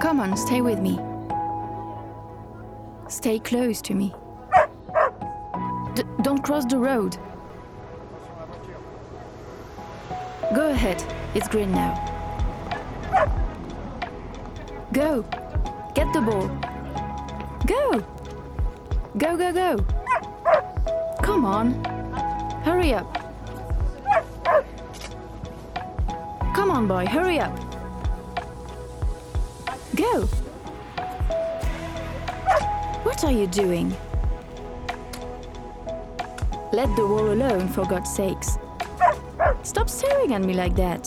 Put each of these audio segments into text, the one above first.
Come on, stay with me. Stay close to me. Don't cross the road. Go ahead, it's green now. Go! Get the ball. Go! Go, go, go! Come on! Hurry up! Come on, boy, hurry up! Go! What are you doing? Let the ball alone, for God's sakes. Stop staring at me like that.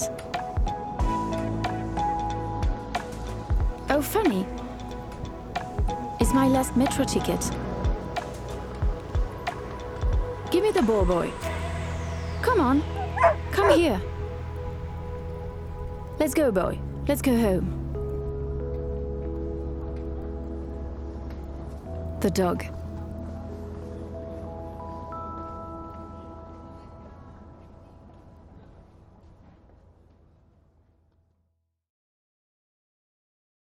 Oh, funny. It's my last metro ticket. Give me the ball, boy. Come on. Come here. Let's go, boy. Let's go home. The dog.